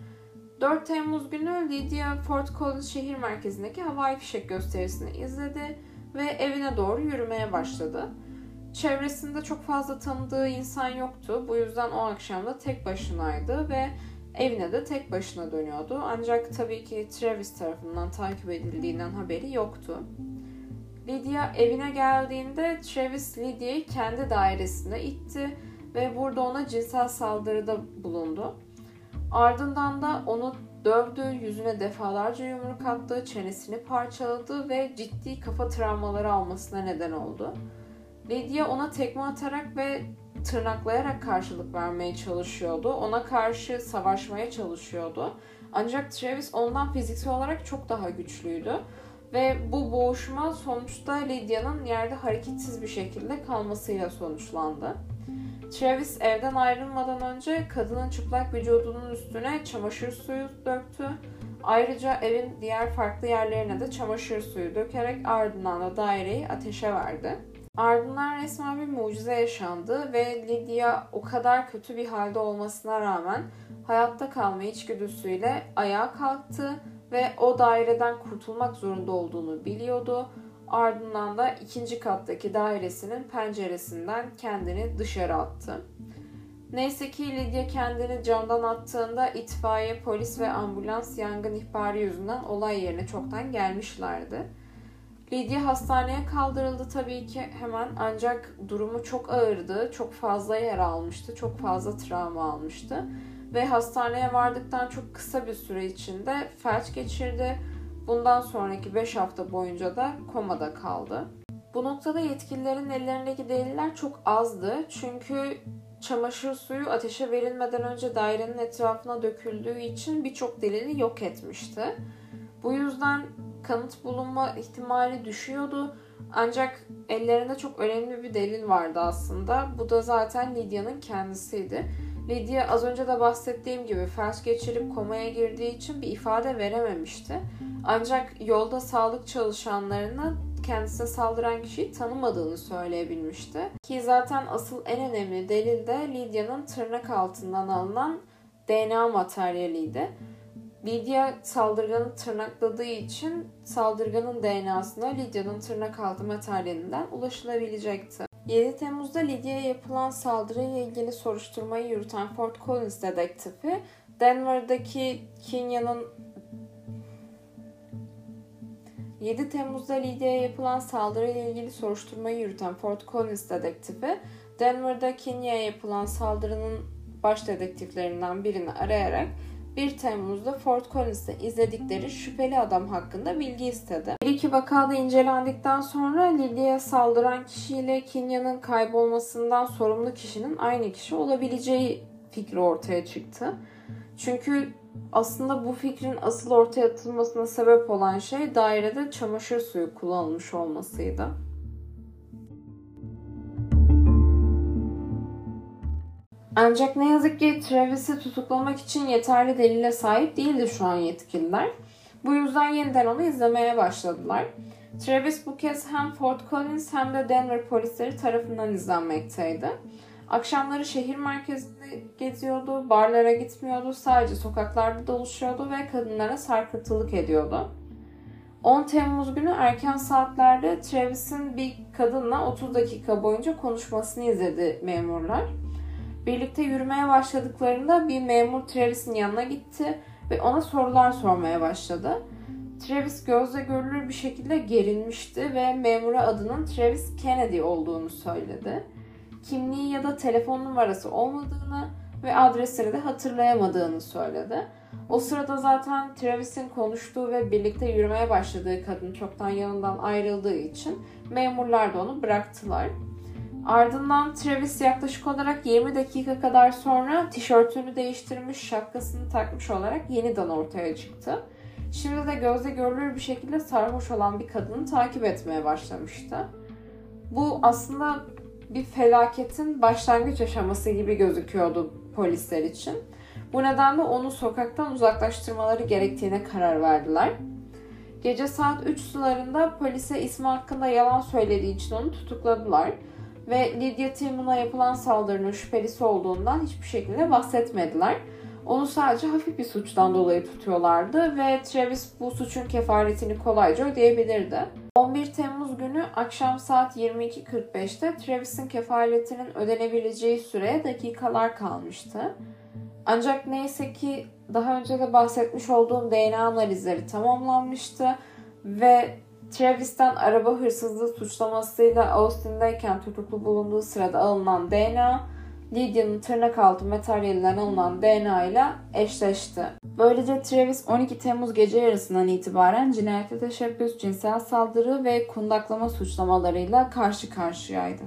4 Temmuz günü Lydia Fort Collins şehir merkezindeki havai fişek gösterisini izledi ve evine doğru yürümeye başladı. Çevresinde çok fazla tanıdığı insan yoktu. Bu yüzden o akşam da tek başınaydı ve evine de tek başına dönüyordu. Ancak tabii ki Travis tarafından takip edildiğinden haberi yoktu. Lydia evine geldiğinde Travis Lydia'yı kendi dairesine itti ve burada ona cinsel saldırıda bulundu. Ardından da onu dövdü, yüzüne defalarca yumruk attı, çenesini parçaladı ve ciddi kafa travmaları almasına neden oldu. Lydia ona tekme atarak ve tırnaklayarak karşılık vermeye çalışıyordu. Ona karşı savaşmaya çalışıyordu. Ancak Travis ondan fiziksel olarak çok daha güçlüydü. Ve bu boğuşma sonuçta Lydia'nın yerde hareketsiz bir şekilde kalmasıyla sonuçlandı. Travis evden ayrılmadan önce kadının çıplak vücudunun üstüne çamaşır suyu döktü. Ayrıca evin diğer farklı yerlerine de çamaşır suyu dökerek ardından da daireyi ateşe verdi. Ardından resmen bir mucize yaşandı ve Lydia o kadar kötü bir halde olmasına rağmen hayatta kalma içgüdüsüyle ayağa kalktı ve o daireden kurtulmak zorunda olduğunu biliyordu. Ardından da 2. kattaki dairesinin penceresinden kendini dışarı attı. Neyse ki Lydia kendini camdan attığında itfaiye, polis ve ambulans yangın ihbarı yüzünden olay yerine çoktan gelmişlerdi. Lydia hastaneye kaldırıldı tabii ki hemen ancak durumu çok ağırdı, çok fazla yara almıştı, çok fazla travma almıştı. Ve hastaneye vardıktan çok kısa bir süre içinde felç geçirdi. Bundan sonraki 5 hafta boyunca da komada kaldı. Bu noktada yetkililerin ellerindeki deliller çok azdı. Çünkü çamaşır suyu ateşe verilmeden önce dairenin etrafına döküldüğü için birçok delili yok etmişti. Bu yüzden kanıt bulunma ihtimali düşüyordu. Ancak ellerinde çok önemli bir delil vardı aslında. Bu da zaten Lydia'nın kendisiydi. Lydia az önce de bahsettiğim gibi felç geçirip komaya girdiği için bir ifade verememişti. Ancak yolda sağlık çalışanlarına kendisine saldıran kişiyi tanımadığını söyleyebilmişti. Ki zaten asıl en önemli delil de Lydia'nın tırnak altından alınan DNA materyaliydi. Lydia saldırganı tırnakladığı için saldırganın DNA'sına Lydia'nın tırnak altı materyalinden ulaşılabilecekti. 7 Temmuz'da Lydia'ya yapılan saldırıyla ilgili soruşturmayı yürüten Fort Collins dedektifi 7 Temmuz'da Lydia'ya yapılan saldırıyla ilgili soruşturmayı yürüten Fort Collins dedektifi, Denver'da Kenya'ya yapılan saldırının baş dedektiflerinden birini arayarak 1 Temmuz'da Fort Collins'te izledikleri şüpheli adam hakkında bilgi istedi. Bir iki vakada incelendikten sonra Lydia'ya saldıran kişiyle Kenya'nın kaybolmasından sorumlu kişinin aynı kişi olabileceği fikri ortaya çıktı. Çünkü aslında bu fikrin asıl ortaya atılmasına sebep olan şey dairede çamaşır suyu kullanılmış olmasıydı. Ancak ne yazık ki Travis'i tutuklamak için yeterli delile sahip değildi şu an yetkililer. Bu yüzden yeniden onu izlemeye başladılar. Travis bu kez hem Fort Collins hem de Denver polisleri tarafından izlenmekteydi. Akşamları şehir merkezinde geziyordu, barlara gitmiyordu, sadece sokaklarda dolaşıyordu ve kadınlara sarkıntılık ediyordu. 10 Temmuz günü erken saatlerde Travis'in bir kadınla 30 dakika boyunca konuşmasını izledi memurlar. Birlikte yürümeye başladıklarında bir memur Travis'in yanına gitti ve ona sorular sormaya başladı. Travis gözle görülür bir şekilde gerilmişti ve memura adının Travis Kennedy olduğunu söyledi. Kimliği ya da telefon numarası olmadığını ve adresini de hatırlayamadığını söyledi. O sırada zaten Travis'in konuştuğu ve birlikte yürümeye başladığı kadın çoktan yanından ayrıldığı için memurlar da onu bıraktılar. Ardından Travis yaklaşık olarak 20 dakika kadar sonra tişörtünü değiştirmiş, şapkasını takmış olarak yeniden ortaya çıktı. Şimdi de gözle görülür bir şekilde sarhoş olan bir kadını takip etmeye başlamıştı. Bu aslında bir felaketin başlangıç aşaması gibi gözüküyordu polisler için. Bu nedenle onu sokaktan uzaklaştırmaları gerektiğine karar verdiler. Gece saat 3 sularında polise ismi hakkında yalan söylediği için onu tutukladılar. Ve Lydia Tillman'a yapılan saldırının şüphelisi olduğundan hiçbir şekilde bahsetmediler. Onu sadece hafif bir suçtan dolayı tutuyorlardı ve Travis bu suçun kefaretini kolayca ödeyebilirdi. 11 Temmuz günü akşam saat 22.45'te Travis'in kefaretinin ödenebileceği süreye dakikalar kalmıştı. Ancak neyse ki daha önce de bahsetmiş olduğum DNA analizleri tamamlanmıştı ve Travis'ten araba hırsızlığı suçlamasıyla Austin'deyken tutuklu bulunduğu sırada alınan DNA, Lydia'nın tırnak altı materyalinden alınan DNA ile eşleşti. Böylece Travis 12 Temmuz gece yarısından itibaren cinayete teşebbüs, cinsel saldırı ve kundaklama suçlamalarıyla karşı karşıyaydı.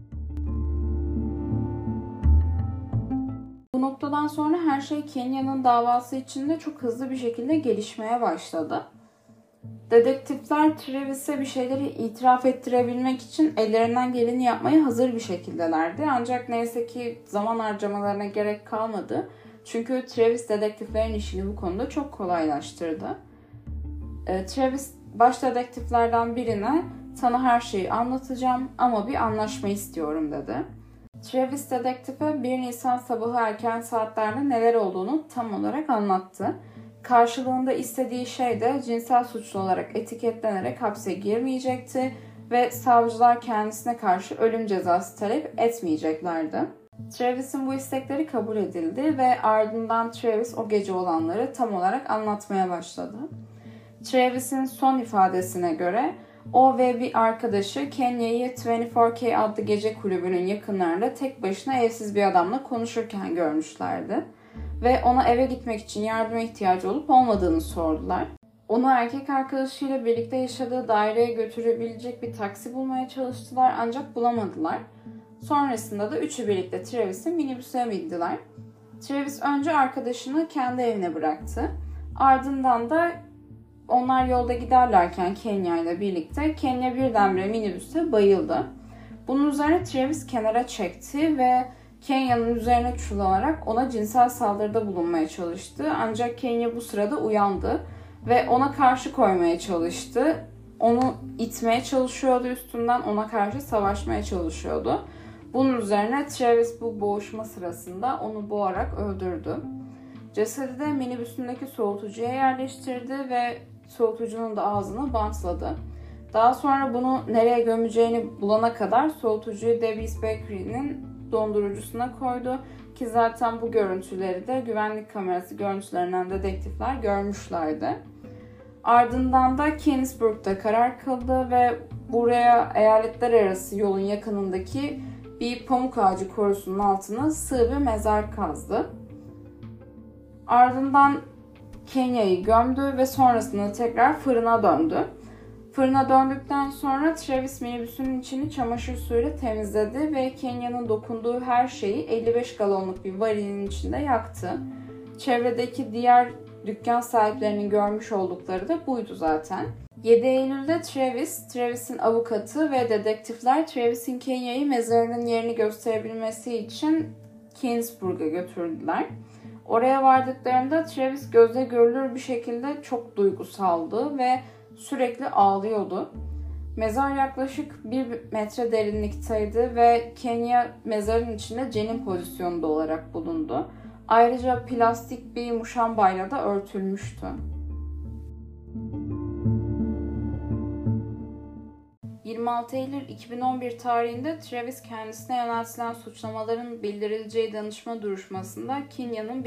Bu noktadan sonra her şey Kenya'nın davası içinde çok hızlı bir şekilde gelişmeye başladı. Dedektifler Travis'e bir şeyleri itiraf ettirebilmek için ellerinden geleni yapmaya hazır bir şekildelerdi. Ancak neyse ki zaman harcamalarına gerek kalmadı. Çünkü Travis dedektiflerin işini bu konuda çok kolaylaştırdı. Travis baş dedektiflerden birine "Sana her şeyi anlatacağım ama bir anlaşma istiyorum" dedi. Travis dedektife 1 Nisan sabahı erken saatlerde neler olduğunu tam olarak anlattı. Karşılığında istediği şey de cinsel suçlu olarak etiketlenerek hapse girmeyecekti ve savcılar kendisine karşı ölüm cezası talep etmeyeceklerdi. Travis'in bu istekleri kabul edildi ve ardından Travis o gece olanları tam olarak anlatmaya başladı. Travis'in son ifadesine göre o ve bir arkadaşı Kenya'yı 24K adlı gece kulübünün yakınlarında tek başına evsiz bir adamla konuşurken görmüşlerdi. Ve ona eve gitmek için yardıma ihtiyacı olup olmadığını sordular. Onu erkek arkadaşıyla birlikte yaşadığı daireye götürebilecek bir taksi bulmaya çalıştılar ancak bulamadılar. Sonrasında da üçü birlikte Travis'in minibüsüne bindiler. Travis önce arkadaşını kendi evine bıraktı. Ardından da onlar yolda giderlerken Kenya ile birlikte Kenya birdenbire minibüste bayıldı. Bunun üzerine Travis kenara çekti ve Kenya'nın üzerine çulanarak ona cinsel saldırıda bulunmaya çalıştı. Ancak Kenya bu sırada uyandı ve ona karşı koymaya çalıştı. Onu itmeye çalışıyordu üstünden, ona karşı savaşmaya çalışıyordu. Bunun üzerine Travis bu boğuşma sırasında onu boğarak öldürdü. Cesedi de minibüsündeki soğutucuya yerleştirdi ve soğutucunun da ağzını bantladı. Daha sonra bunu nereye gömeceğini bulana kadar soğutucuyu Debbie's Bakery'nin dondurucusuna koydu ki zaten bu görüntüleri de güvenlik kamerası görüntülerinden dedektifler görmüşlerdi. Ardından da Keansburg'da karar kıldı ve buraya eyaletler arası yolun yakınındaki bir pamuk ağacı korusunun altına sığ bir mezar kazdı. Ardından Kenya'yı gömdü ve sonrasında tekrar fırına döndü. Fırına döndükten sonra Travis minibüsünün içini çamaşır suyuyla temizledi ve Kenya'nın dokunduğu her şeyi 55 galonluk bir varilin içinde yaktı. Çevredeki diğer dükkan sahiplerinin görmüş oldukları da buydu zaten. 7 Eylül'de Travis'in avukatı ve dedektifler Travis'in Kenya'yı mezarının yerini gösterebilmesi için Keansburg'a götürdüler. Oraya vardıklarında Travis gözle görülür bir şekilde çok duygusaldı ve sürekli ağlıyordu. Mezar yaklaşık 1 metre derinlikteydi ve Kenya mezarın içinde cenin pozisyonunda olarak bulundu. Ayrıca plastik bir muşambayla da örtülmüştü. 26 Eylül 2011 tarihinde Travis kendisine yöneltilen suçlamaların bildirileceği danışma duruşmasında Kenya'nın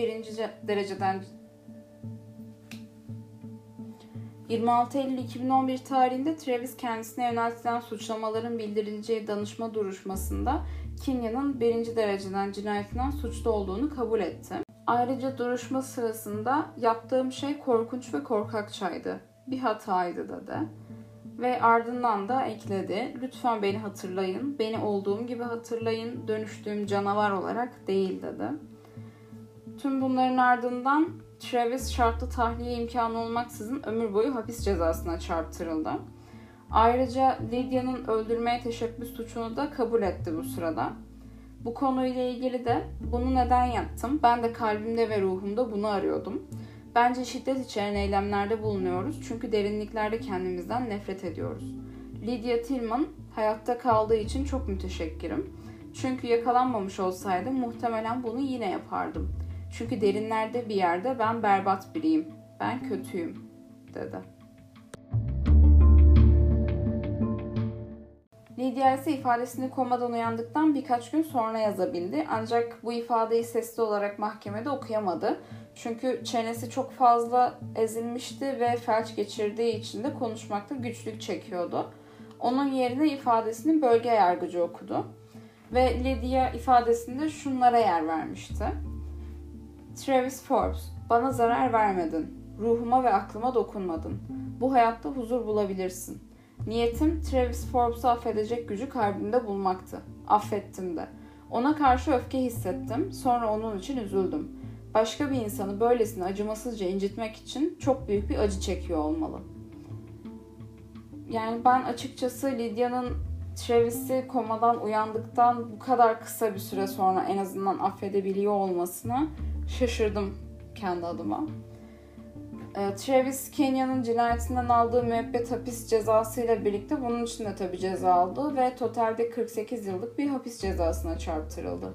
26 Eylül 2011 tarihinde Travis kendisine yöneltilen suçlamaların bildirileceği danışma duruşmasında Kenya'nın 1. dereceden cinayetinden suçlu olduğunu kabul etti. Ayrıca duruşma sırasında yaptığım şey korkunç ve korkakçaydı. Bir hataydı dedi. Ve ardından da ekledi. Lütfen beni hatırlayın. Beni olduğum gibi hatırlayın. Dönüştüğüm canavar olarak değil dedi. Tüm bunların ardından Travis şartlı tahliye imkanı olmaksızın ömür boyu hapis cezasına çarptırıldı. Ayrıca Lydia'nın öldürmeye teşebbüs suçunu da kabul etti bu sırada. Bu konuyla ilgili de bunu neden yaptım? Ben de kalbimde ve ruhumda bunu arıyordum. Bence şiddet içeren eylemlerde bulunuyoruz çünkü derinliklerde kendimizden nefret ediyoruz. Lydia Tillman hayatta kaldığı için çok müteşekkirim. Çünkü yakalanmamış olsaydım muhtemelen bunu yine yapardım. Çünkü derinlerde bir yerde ben berbat biriyim. Ben kötüyüm, dedi. Lydia ise ifadesini komadan uyandıktan birkaç gün sonra yazabildi. Ancak bu ifadeyi sesli olarak mahkemede okuyamadı. Çünkü çenesi çok fazla ezilmişti ve felç geçirdiği için de konuşmakta güçlük çekiyordu. Onun yerine ifadesini bölge yargıcı okudu. Ve Lydia ifadesinde şunlara yer vermişti. Travis Forbes, bana zarar vermedin. Ruhuma ve aklıma dokunmadın. Bu hayatta huzur bulabilirsin. Niyetim Travis Forbes'u affedecek gücü kalbimde bulmaktı. Affettim de. Ona karşı öfke hissettim, sonra onun için üzüldüm. Başka bir insanı böylesine acımasızca incitmek için çok büyük bir acı çekiyor olmalı. Yani ben açıkçası Lydia'nın Travis'i komadan uyandıktan bu kadar kısa bir süre sonra en azından affedebiliyor olmasına şaşırdım kendi adıma. Travis, Kenya'nın cinayetinden aldığı müebbet hapis cezasıyla birlikte bunun için de tabii ceza aldı ve totalde 48 yıllık bir hapis cezasına çarptırıldı.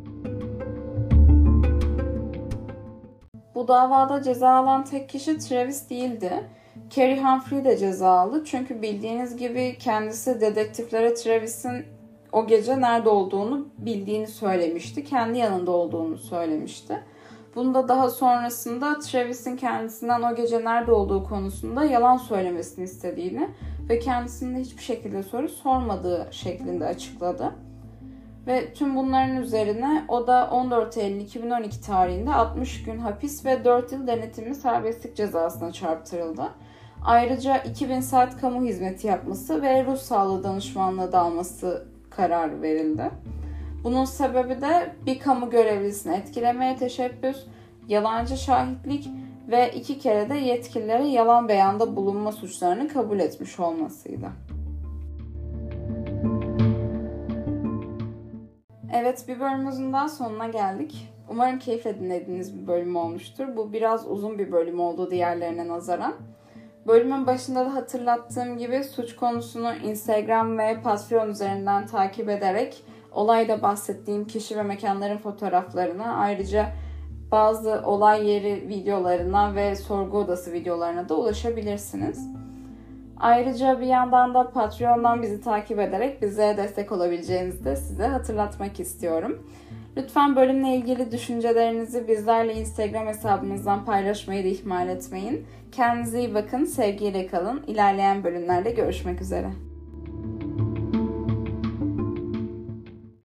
Bu davada ceza alan tek kişi Travis değildi. Kerry Humphrey de ceza aldı. Çünkü bildiğiniz gibi kendisi dedektiflere Travis'in o gece nerede olduğunu bildiğini söylemişti. Kendi yanında olduğunu söylemişti. Bunda daha sonrasında Travis'in kendisinden o gece nerede olduğu konusunda yalan söylemesini istediğini ve kendisinin de hiçbir şekilde soru sormadığı şeklinde açıkladı. Ve tüm bunların üzerine o da 14 Eylül 2012 tarihinde 60 gün hapis ve 4 yıl denetimli serbestlik cezasına çarptırıldı. Ayrıca 2000 saat kamu hizmeti yapması ve ruh sağlığı danışmanlığı da alması kararı verildi. Bunun sebebi de bir kamu görevlisini etkilemeye teşebbüs, yalancı şahitlik ve 2 kere de yetkililere yalan beyanda bulunma suçlarını kabul etmiş olmasıydı. Evet, bir bölümümüzün daha sonuna geldik. Umarım keyifle dinlediğiniz bir bölüm olmuştur. Bu biraz uzun bir bölüm oldu diğerlerine nazaran. Bölümün başında da hatırlattığım gibi suç konusunu Instagram ve Patreon üzerinden takip ederek olayda bahsettiğim kişi ve mekanların fotoğraflarına, ayrıca bazı olay yeri videolarına ve sorgu odası videolarına da ulaşabilirsiniz. Ayrıca bir yandan da Patreon'dan bizi takip ederek bize destek olabileceğinizi de size hatırlatmak istiyorum. Lütfen bölümle ilgili düşüncelerinizi bizlerle Instagram hesabımızdan paylaşmayı da ihmal etmeyin. Kendinize iyi bakın, sevgiyle kalın. İlerleyen bölümlerde görüşmek üzere.